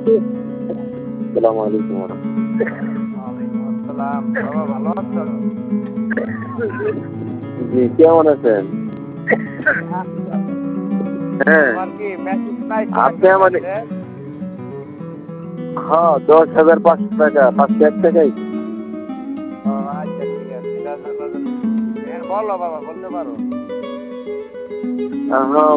আসসালামু আলাইকুম ওয়ালাইকুম আসসালাম। বাবা ভালো আছো? জি কেমন আছেন? হ্যাঁ তোমার কি মেসেজ নাই আপনি কয়েকটা আমার মেসেজ? হ্যাঁ 10,500 টাকা 501 টাকাই। ও আচ্ছা ঠিক আছে। এটা জানার জন্য। হ্যাঁ বলো বাবা বলতে পারো। হ্যাঁ